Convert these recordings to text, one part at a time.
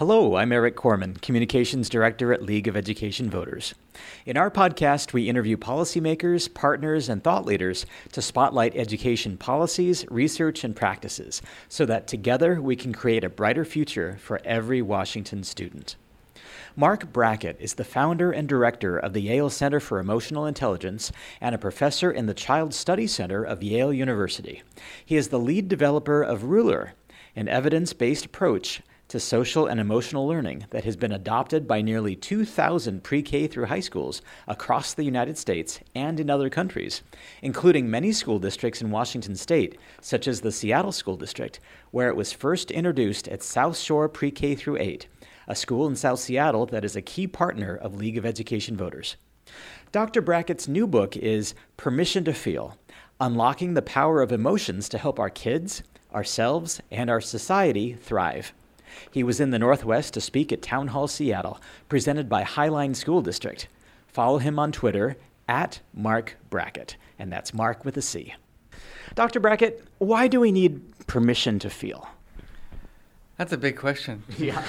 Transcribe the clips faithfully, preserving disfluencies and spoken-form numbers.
Hello, I'm Eric Corman, Communications Director at League of Education Voters. In our podcast, we interview policymakers, partners, and thought leaders to spotlight education policies, research, and practices so that together we can create a brighter future for every Washington student. Mark Brackett is the founder and director of the Yale Center for Emotional Intelligence and a professor in the Child Study Center of Yale University. He is the lead developer of Ruler, an evidence-based approach to social and emotional learning that has been adopted by nearly two thousand pre-K through high schools across the United States and in other countries, including many school districts in Washington state, such as the Seattle School District, where it was first introduced at South Shore Pre-K through eight, a school in South Seattle that is a key partner of League of Education Voters. Doctor Brackett's new book is Permission to Feel: Unlocking the Power of Emotions to Help Our Kids, Ourselves, and Our Society Thrive. He was in the Northwest to speak at Town Hall Seattle, presented by Highline School District. Follow him on Twitter, at Mark Brackett, and that's Mark with a C. Doctor Brackett, why do we need permission to feel? That's a big question. Yeah.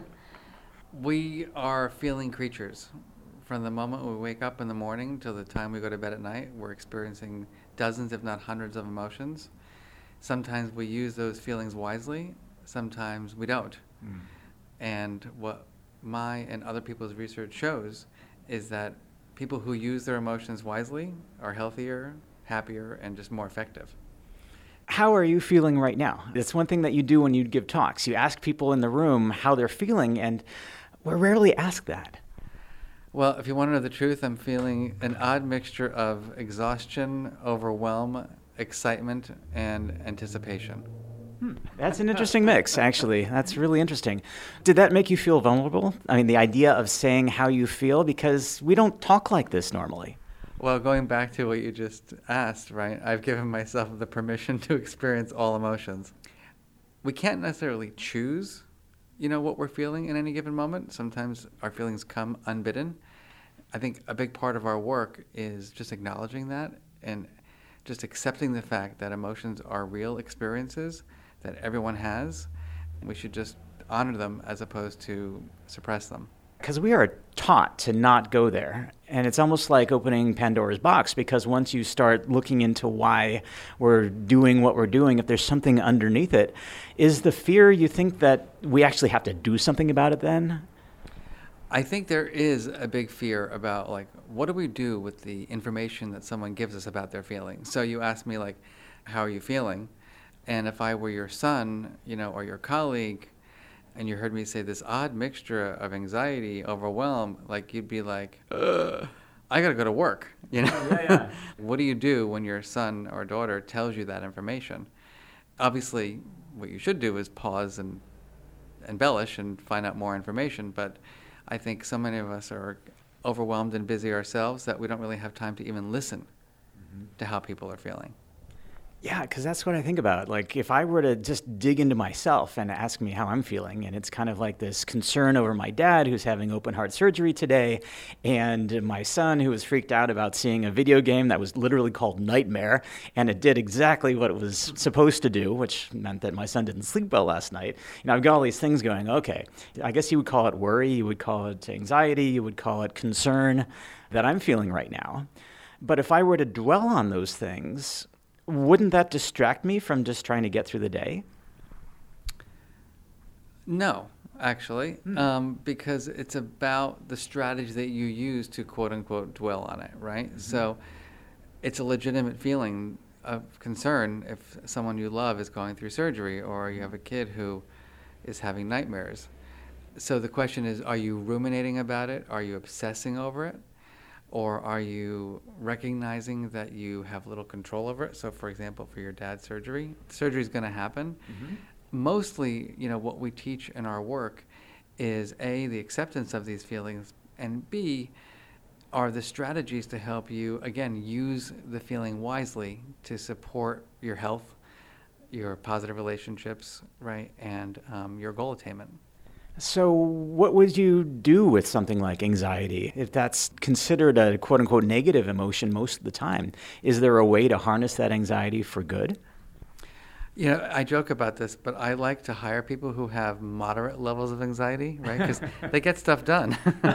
We are feeling creatures. From the moment we wake up in the morning till the time we go to bed at night, we're experiencing dozens, if not hundreds, of emotions. Sometimes we use those feelings wisely. Sometimes we don't. Mm. And what my and other people's research shows is that people who use their emotions wisely are healthier, happier, and just more effective. How are you feeling right now? That's one thing that you do when you give talks. You ask people in the room how they're feeling, and we rarely ask that. Well, if you want to know the truth, I'm feeling an odd mixture of exhaustion, overwhelm, excitement, and anticipation. Hmm. That's an interesting mix, actually. That's really interesting. Did that make you feel vulnerable? I mean, the idea of saying how you feel, because we don't talk like this normally. Well, going back to what you just asked, right, I've given myself the permission to experience all emotions. We can't necessarily choose, you know, what we're feeling in any given moment. Sometimes our feelings come unbidden. I think a big part of our work is just acknowledging that and just accepting the fact that emotions are real experiences that everyone has. We should just honor them as opposed to suppress them. Because we are taught to not go there. And it's almost like opening Pandora's box, because once you start looking into why we're doing what we're doing, if there's something underneath it, is the fear you think that we actually have to do something about it then? I think there is a big fear about, like, what do we do with the information that someone gives us about their feelings? So you ask me, like, how are you feeling? And if I were your son, you know, or your colleague, and you heard me say this odd mixture of anxiety, overwhelm, like you'd be like, ugh, I gotta go to work, you know? Yeah, yeah. What do you do when your son or daughter tells you that information? Obviously, what you should do is pause and embellish and find out more information, but I think so many of us are overwhelmed and busy ourselves that we don't really have time to even listen mm-hmm. to how people are feeling. Yeah, because that's what I think about. Like, if I were to just dig into myself and ask me how I'm feeling, and it's kind of like this concern over my dad who's having open heart surgery today, and my son who was freaked out about seeing a video game that was literally called Nightmare, and it did exactly what it was supposed to do, which meant that my son didn't sleep well last night. You know, I've got all these things going, okay, I guess you would call it worry, you would call it anxiety, you would call it concern that I'm feeling right now. But if I were to dwell on those things, wouldn't that distract me from just trying to get through the day? No, actually, mm. um, because it's about the strategy that you use to quote-unquote dwell on it, right? Mm-hmm. So it's a legitimate feeling of concern if someone you love is going through surgery or you have a kid who is having nightmares. So the question is, are you ruminating about it? Are you obsessing over it? Or are you recognizing that you have little control over it? So, for example, for your dad's surgery, surgery is going to happen. Mm-hmm. Mostly, you know, what we teach in our work is A, the acceptance of these feelings, and B, are the strategies to help you, again, use the feeling wisely to support your health, your positive relationships, right, and um, your goal attainment. So what would you do with something like anxiety if that's considered a quote-unquote negative emotion most of the time? Is there a way to harness that anxiety for good? You know, I joke about this, but I like to hire people who have moderate levels of anxiety, right? Because they get stuff done.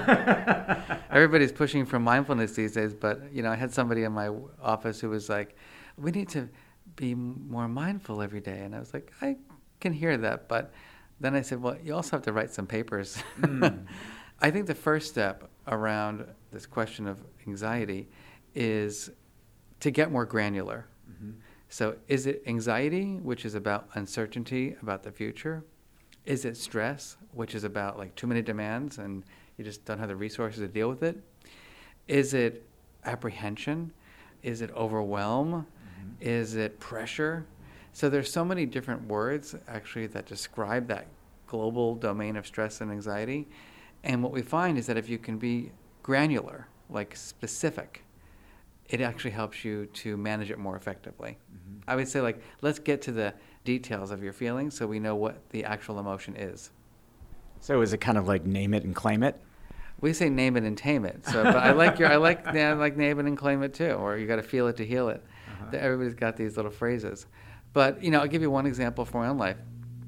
Everybody's pushing for mindfulness these days, but, you know, I had somebody in my office who was like, we need to be more mindful every day. And I was like, I can hear that. But then I said, well, you also have to write some papers. Mm. I think the first step around this question of anxiety is to get more granular. Mm-hmm. So is it anxiety, which is about uncertainty about the future? Is it stress, which is about like too many demands and you just don't have the resources to deal with it? Is it apprehension? Is it overwhelm? Mm-hmm. Is it pressure? So there's so many different words actually that describe that global domain of stress and anxiety. And what we find is that if you can be granular, like specific, it actually helps you to manage it more effectively. Mm-hmm. I would say, like, let's get to the details of your feelings so we know what the actual emotion is. So is it kind of like name it and claim it? We say name it and tame it. So, but I like your, I like, yeah, I like name it and claim it too. Or you got to feel it to heal it. Uh-huh. Everybody's got these little phrases. But you know, I'll give you one example from my own life.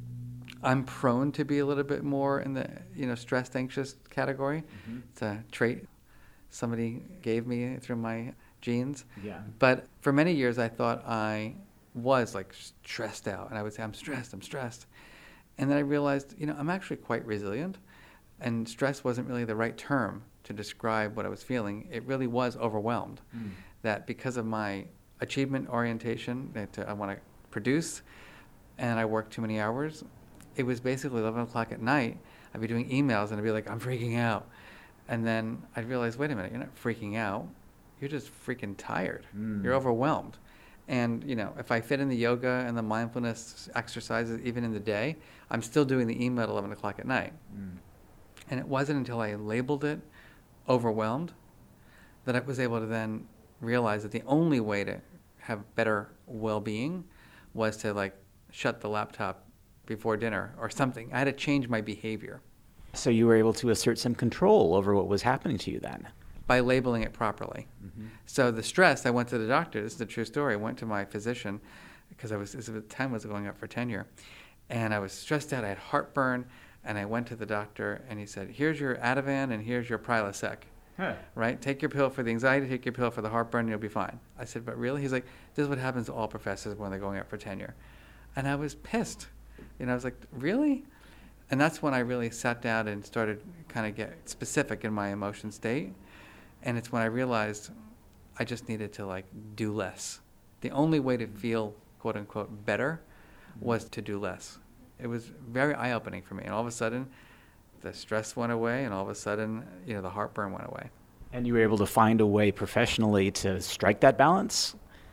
I'm prone to be a little bit more in the you know stressed, anxious category. Mm-hmm. It's a trait somebody gave me through my genes. Yeah. But for many years, I thought I was like stressed out, and I would say, "I'm stressed, I'm stressed," and then I realized, you know, I'm actually quite resilient, and stress wasn't really the right term to describe what I was feeling. It really was overwhelmed. Mm. That because of my achievement orientation, that I want to produce, and I work too many hours. It was basically eleven o'clock at night. I'd be doing emails, and I'd be like, "I'm freaking out," and then I'd realize, wait a minute, you're not freaking out. You're just freaking tired. Mm. You're overwhelmed. And, you know, if I fit in the yoga and the mindfulness exercises even in the day, I'm still doing the email at eleven o'clock at night. Mm. And it wasn't until I labeled it overwhelmed that I was able to then realize that the only way to have better well-being was to, like, shut the laptop before dinner or something. I had to change my behavior. So you were able to assert some control over what was happening to you then? By labeling it properly. Mm-hmm. So the stress, I went to the doctor. This is a true story. I went to my physician because I was, at the time I was going up for tenure. And I was stressed out. I had heartburn. And I went to the doctor and he said, here's your Ativan and here's your Prilosec. Huh. Right? Take your pill for the anxiety, take your pill for the heartburn, and you'll be fine. I said, but really? He's like, this is what happens to all professors when they're going up for tenure. And I was pissed. You know, I was like, really? And that's when I really sat down and started kind of get specific in my emotion state. And it's when I realized I just needed to, like, do less. The only way to feel, quote unquote, better was to do less. It was very eye-opening for me. And all of a sudden, the stress went away, and all of a sudden, you know, the heartburn went away. And you were able to find a way professionally to strike that balance?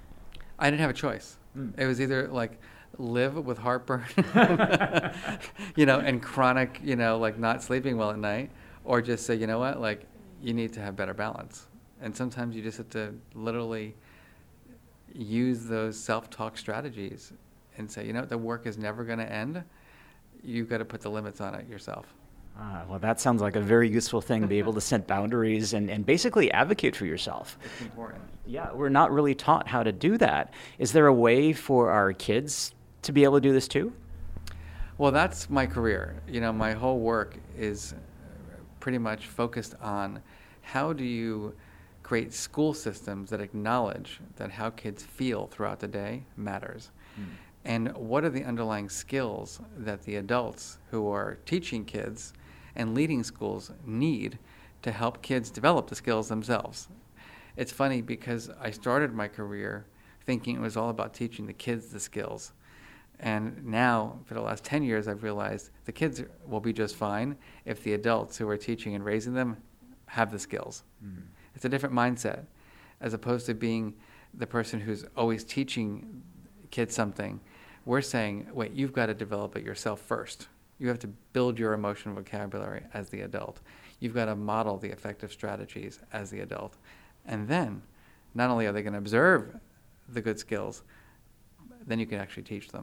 I didn't have a choice. Mm. It was either, like, live with heartburn, you know, and chronic, you know, like not sleeping well at night, or just say, you know what, like, you need to have better balance. And sometimes you just have to literally use those self-talk strategies and say, you know, the work is never going to end. You've got to put the limits on it yourself. Ah, well, that sounds like a very useful thing, to be able to set boundaries and, and basically advocate for yourself. It's important. Yeah, we're not really taught how to do that. Is there a way for our kids to be able to do this too? Well, that's my career. You know, my whole work is pretty much focused on how do you create school systems that acknowledge that how kids feel throughout the day matters. Mm. And what are the underlying skills that the adults who are teaching kids and leading schools need to help kids develop the skills themselves? It's funny because I started my career thinking it was all about teaching the kids the skills. And now, for the last ten years, I've realized the kids will be just fine if the adults who are teaching and raising them have the skills. Mm-hmm. It's a different mindset, as opposed to being the person who's always teaching kids something. We're saying, wait, you've got to develop it yourself first. You have to build your emotional vocabulary as the adult. You've got to model the effective strategies as the adult. And then, not only are they going to observe the good skills, then you can actually teach them.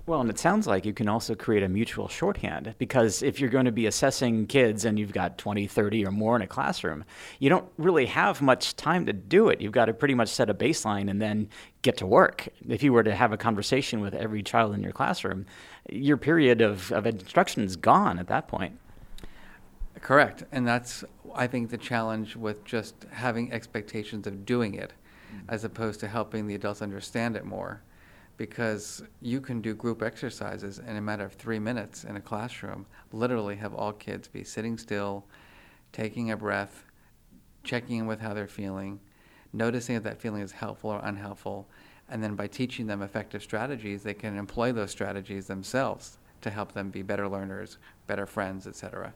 Well, and it sounds like you can also create a mutual shorthand because if you're going to be assessing kids and you've got twenty, thirty or more in a classroom, you don't really have much time to do it. You've got to pretty much set a baseline and then get to work. If you were to have a conversation with every child in your classroom, your period of, of instruction is gone at that point. Correct. And that's, I think, the challenge with just having expectations of doing it mm-hmm. as opposed to helping the adults understand it more. Because you can do group exercises in a matter of three minutes in a classroom, literally have all kids be sitting still, taking a breath, checking in with how they're feeling, noticing if that feeling is helpful or unhelpful, and then by teaching them effective strategies, they can employ those strategies themselves to help them be better learners, better friends, et cetera.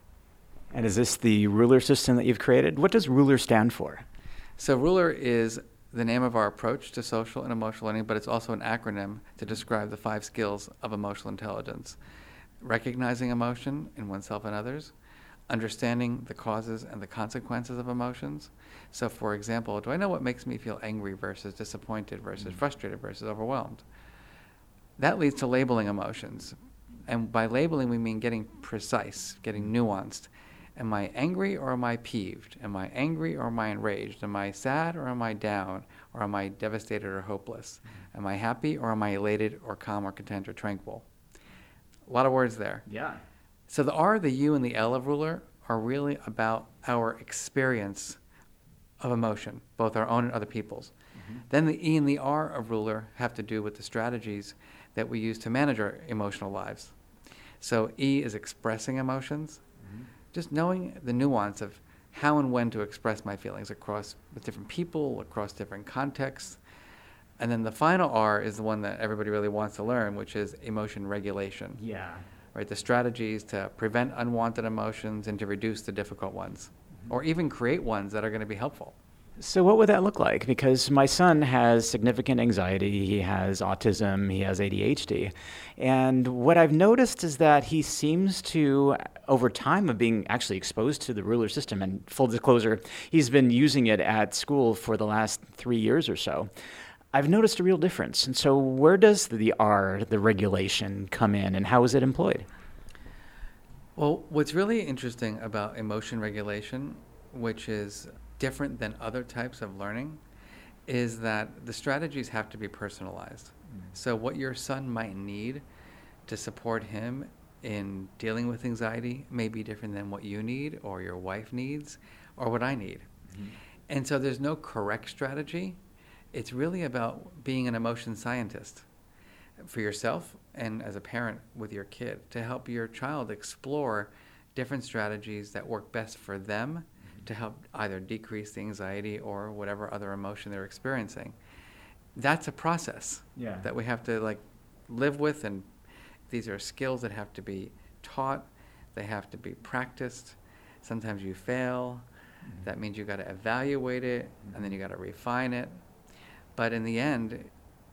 And is this the ruler system that you've created? What does ruler stand for? So ruler is the name of our approach to social and emotional learning, but it's also an acronym to describe the five skills of emotional intelligence. Recognizing emotion in oneself and others, understanding the causes and the consequences of emotions. So for example, do I know what makes me feel angry versus disappointed versus mm-hmm. frustrated versus overwhelmed? That leads to labeling emotions. And by labeling, we mean getting precise, getting nuanced. Am I angry or am I peeved? Am I angry or am I enraged? Am I sad or am I down? Or am I devastated or hopeless? Am I happy or am I elated or calm or content or tranquil? A lot of words there. Yeah. So the R, the U, and the L of ruler are really about our experience of emotion, both our own and other people's. Mm-hmm. Then the E and the R of ruler have to do with the strategies that we use to manage our emotional lives. So E is expressing emotions. Just knowing the nuance of how and when to express my feelings across with different people, across different contexts. And then the final R is the one that everybody really wants to learn, which is emotion regulation. Yeah. Right, the strategies to prevent unwanted emotions and to reduce the difficult ones, mm-hmm. or even create ones that are going to be helpful. So what would that look like? Because my son has significant anxiety, he has autism, he has A D H D. And what I've noticed is that he seems to, over time of being actually exposed to the ruler system, and full disclosure, he's been using it at school for the last three years or so. I've noticed a real difference. And so where does the R, the regulation, come in, and how is it employed? Well, what's really interesting about emotion regulation, which is different than other types of learning, is that the strategies have to be personalized. Mm. So what your son might need to support him in dealing with anxiety may be different than what you need or your wife needs or what I need. Mm-hmm. And so there's no correct strategy. It's really about being an emotion scientist for yourself and as a parent with your kid to help your child explore different strategies that work best for them to help either decrease the anxiety or whatever other emotion they're experiencing. That's a process yeah. that we have to like live with, and these are skills that have to be taught, they have to be practiced. Sometimes you fail, mm-hmm. that means you got to evaluate it, mm-hmm. and then you got to refine it. But in the end,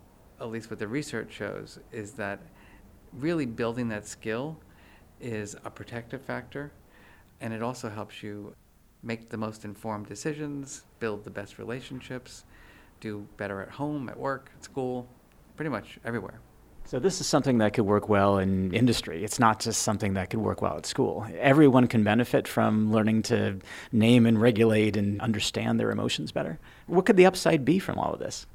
at least what the research shows, is that really building that skill is a protective factor, and it also helps you make the most informed decisions, build the best relationships, do better at home, at work, at school, pretty much everywhere. So this is something that could work well in industry. It's not just something that could work well at school. Everyone can benefit from learning to name and regulate and understand their emotions better. What could the upside be from all of this?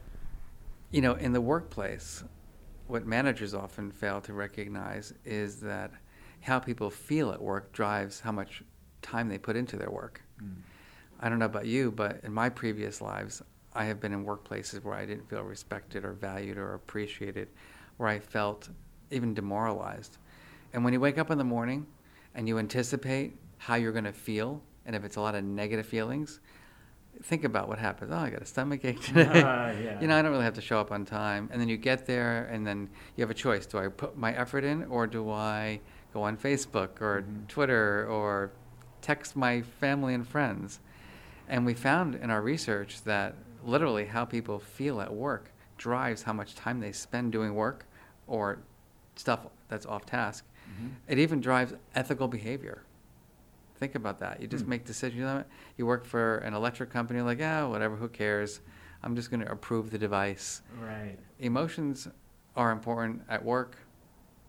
You know, in the workplace, what managers often fail to recognize is that how people feel at work drives how much time they put into their work. Mm. I don't know about you, but in my previous lives, I have been in workplaces where I didn't feel respected or valued or appreciated, where I felt even demoralized. And when you wake up in the morning and you anticipate how you're going to feel, and if it's a lot of negative feelings, think about what happens. Oh, I got a stomach ache today. Uh, yeah. You know, I don't really have to show up on time. And then you get there, and then you have a choice. Do I put my effort in, or do I go on Facebook or mm-hmm. Twitter or text my family and friends? And we found in our research that literally how people feel at work drives how much time they spend doing work or stuff that's off task. Mm-hmm. It even drives ethical behavior. Think about that. You just mm. make decisions. You know, you work for an electric company, like, yeah, whatever, who cares? I'm just going to approve the device. Right. Emotions are important at work,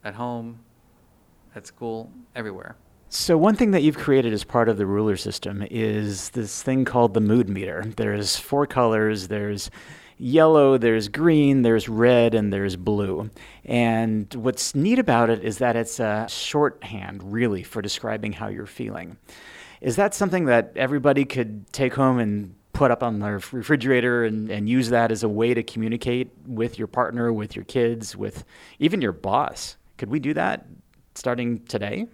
at home, at school, everywhere. So one thing that you've created as part of the ruler system is this thing called the mood meter. There's four colors. There's yellow, there's green, there's red, and there's blue. And what's neat about it is that it's a shorthand, really, for describing how you're feeling. Is that something that everybody could take home and put up on their refrigerator and, and use that as a way to communicate with your partner, with your kids, with even your boss? Could we do that starting today?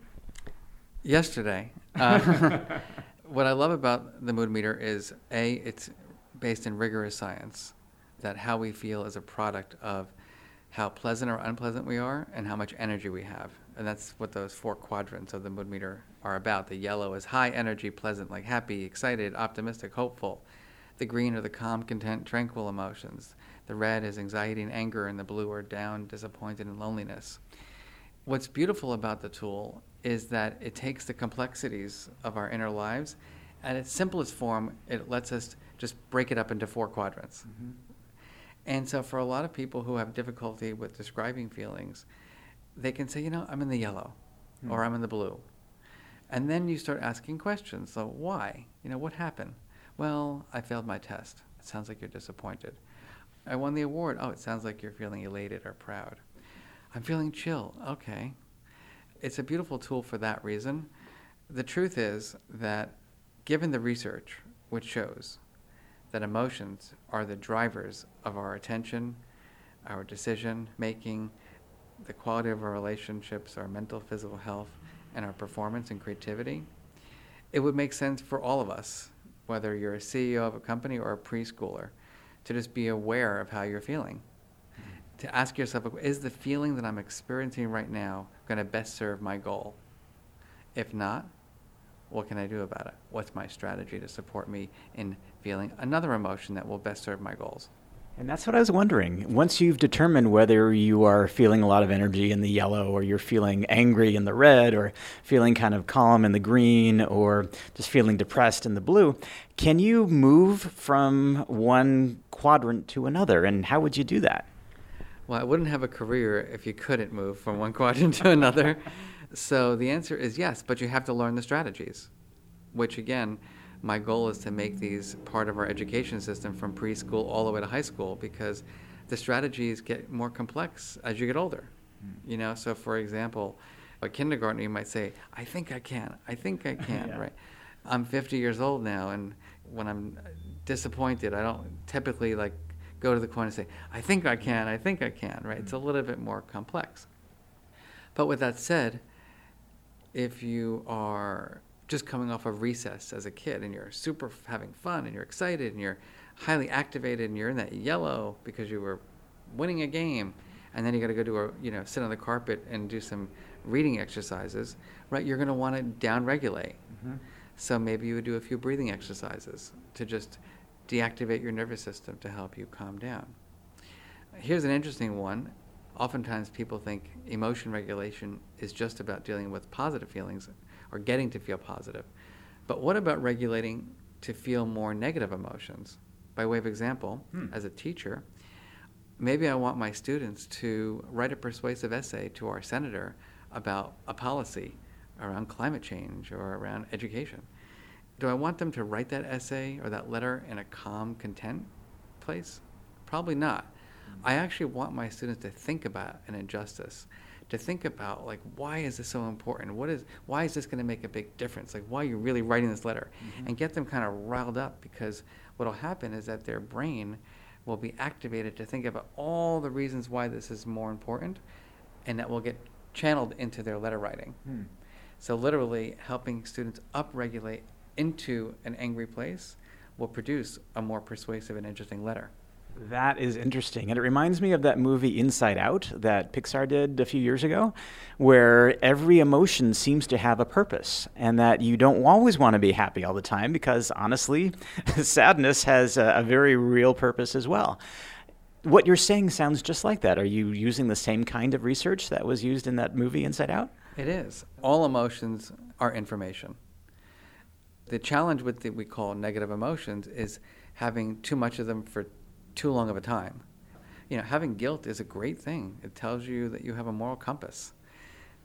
Yesterday. Uh, what I love about the mood meter is, A, it's based in rigorous science, that how we feel is a product of how pleasant or unpleasant we are and how much energy we have. And that's what those four quadrants of the mood meter are about. The yellow is high energy, pleasant, like happy, excited, optimistic, hopeful. The green are the calm, content, tranquil emotions. The red is anxiety and anger, and the blue are down, disappointed, and loneliness. What's beautiful about the tool is that it takes the complexities of our inner lives. At its simplest form, it lets us just break it up into four quadrants. Mm-hmm. And so for a lot of people who have difficulty with describing feelings, they can say, you know, I'm in the yellow, mm-hmm. or I'm in the blue. And then you start asking questions. So why? You know, what happened? Well, I failed my test. It sounds like you're disappointed. I won the award. Oh, it sounds like you're feeling elated or proud. I'm feeling chill. Okay. It's a beautiful tool for that reason. The truth is that given the research, which shows that emotions are the drivers of our attention, our decision making, the quality of our relationships, our mental, physical health, and our performance and creativity, it would make sense for all of us, whether you're a C E O of a company or a preschooler, to just be aware of how you're feeling. To ask yourself, is the feeling that I'm experiencing right now going to best serve my goal? If not, what can I do about it? What's my strategy to support me in feeling another emotion that will best serve my goals? And that's what I was wondering. Once you've determined whether you are feeling a lot of energy in the yellow, or you're feeling angry in the red, or feeling kind of calm in the green, or just feeling depressed in the blue, can you move from one quadrant to another? And how would you do that? Well, I wouldn't have a career if you couldn't move from one quadrant to another. So the answer is yes, but you have to learn the strategies, which again, my goal is to make these part of our education system from preschool all the way to high school, because the strategies get more complex as you get older. Mm. You know, so for example, a kindergartner, you might say, I think I can, I think I can, yeah. Right? I'm fifty years old now, and when I'm disappointed, I don't typically like go to the corner and say, I think I can, I think I can, right? Mm-hmm. It's a little bit more complex. But with that said, if you are just coming off of recess as a kid and you're super having fun and you're excited and you're highly activated and you're in that yellow because you were winning a game, and then you got to go do a, you know, sit on the carpet and do some reading exercises, right? You're going to want to down-regulate. Mm-hmm. So maybe you would do a few breathing exercises to just deactivate your nervous system to help you calm down. Here's an interesting one. Oftentimes people think emotion regulation is just about dealing with positive feelings or getting to feel positive. But what about regulating to feel more negative emotions? By way of example, hmm. as a teacher, maybe I want my students to write a persuasive essay to our senator about a policy around climate change or around education. Do I want them to write that essay or that letter in a calm, content place? Probably not. Mm-hmm. I actually want my students to think about an injustice, to think about, like, why is this so important? What is, why is this going to make a big difference? Like, why are you really writing this letter? Mm-hmm. And get them kind of riled up, because what will happen is that their brain will be activated to think about all the reasons why this is more important, and that will get channeled into their letter writing. Mm. So literally helping students upregulate into an angry place will produce a more persuasive and interesting letter. That is interesting. And it reminds me of that movie Inside Out that Pixar did a few years ago, where every emotion seems to have a purpose, and that you don't always want to be happy all the time, because honestly, sadness has a, a very real purpose as well. What you're saying sounds just like that. Are you using the same kind of research that was used in that movie Inside Out? It is. All emotions are information. The challenge with what we call negative emotions is having too much of them for too long of a time. You know, having guilt is a great thing. It tells you that you have a moral compass.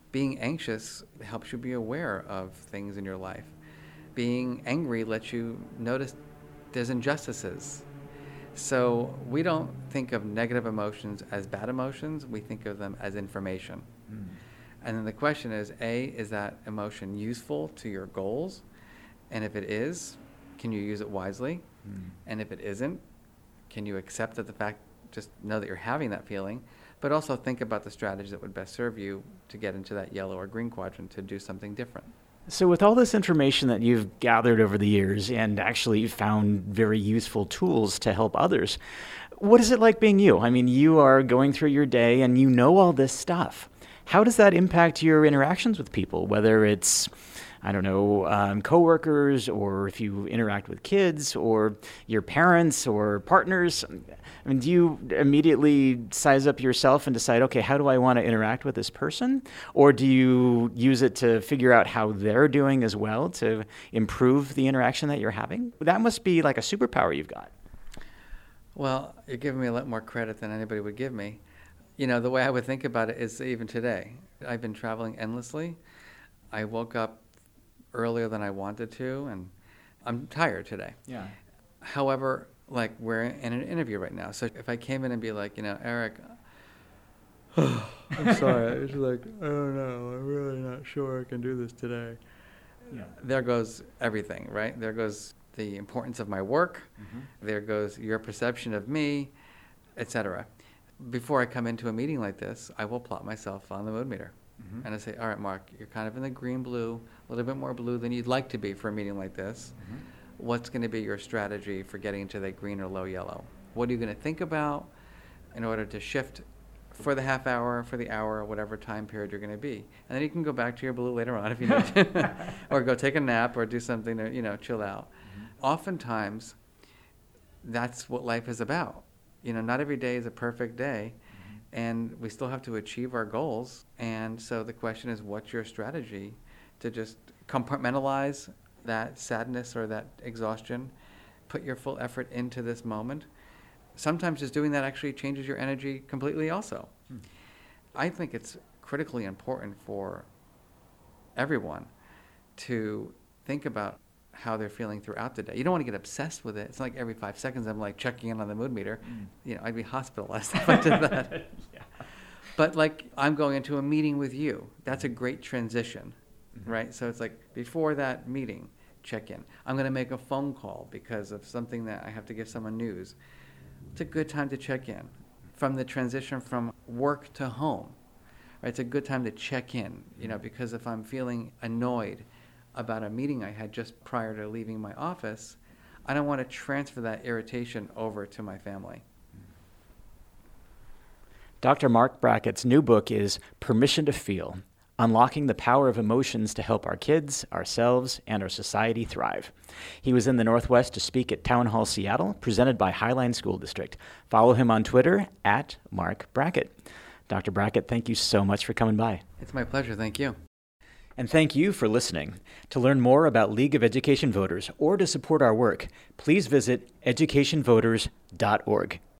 Being anxious helps you be aware of things in your life. Being angry lets you notice there's injustices. So we don't think of negative emotions as bad emotions. We think of them as information. Mm. And then the question is, A, is that emotion useful to your goals? And if it is, can you use it wisely? Mm. And if it isn't, can you accept that the fact, just know that you're having that feeling, but also think about the strategies that would best serve you to get into that yellow or green quadrant to do something different. So with all this information that you've gathered over the years and actually found very useful tools to help others, what is it like being you? I mean, you are going through your day and you know all this stuff. How does that impact your interactions with people, whether it's, I don't know, um, coworkers, or if you interact with kids or your parents or partners? I mean, do you immediately size up yourself and decide, okay, how do I want to interact with this person? Or do you use it to figure out how they're doing as well to improve the interaction that you're having? That must be like a superpower you've got. Well, you're giving me a lot more credit than anybody would give me. You know, the way I would think about it is even today. I've been traveling endlessly. I woke up earlier than I wanted to, and I'm tired today. Yeah. However, like, we're in an interview right now. So if I came in and be like, you know, Eric, I'm sorry. It's like, I don't know. I'm really not sure I can do this today. Yeah. There goes everything, right? There goes the importance of my work. Mm-hmm. There goes your perception of me, et cetera. Before I come into a meeting like this, I will plot myself on the mood meter. Mm-hmm. And I say, all right, Mark, you're kind of in the green blue, a little bit more blue than you'd like to be for a meeting like this. Mm-hmm. What's going to be your strategy for getting into that green or low yellow? What are you going to think about in order to shift for the half hour, for the hour, whatever time period you're going to be? And then you can go back to your blue later on if you need to, or go take a nap or do something to, you know, chill out. Mm-hmm. Oftentimes, that's what life is about. You know, not every day is a perfect day, mm-hmm. and we still have to achieve our goals. And so the question is, what's your strategy to just compartmentalize that sadness or that exhaustion, put your full effort into this moment? Sometimes just doing that actually changes your energy completely also. Hmm. I think it's critically important for everyone to think about how they're feeling throughout the day. You don't want to get obsessed with it. It's not like every five seconds I'm like checking in on the mood meter. Mm. You know, I'd be hospitalized if I did that. Yeah. But like, I'm going into a meeting with you. That's a great transition, mm-hmm. right? So it's like, before that meeting, check in. I'm going to make a phone call because of something that I have to give someone news. It's a good time to check in. From the transition from work to home, right? It's a good time to check in, you know, because if I'm feeling annoyed about a meeting I had just prior to leaving my office, I don't want to transfer that irritation over to my family. Doctor Mark Brackett's new book is Permission to Feel: Unlocking the Power of Emotions to Help Our Kids, Ourselves, and Our Society Thrive. He was in the Northwest to speak at Town Hall Seattle, presented by Highline School District. Follow him on Twitter at Mark Brackett. Doctor Brackett, thank you so much for coming by. It's my pleasure. Thank you. And thank you for listening. To learn more about League of Education Voters or to support our work, please visit education voters dot org.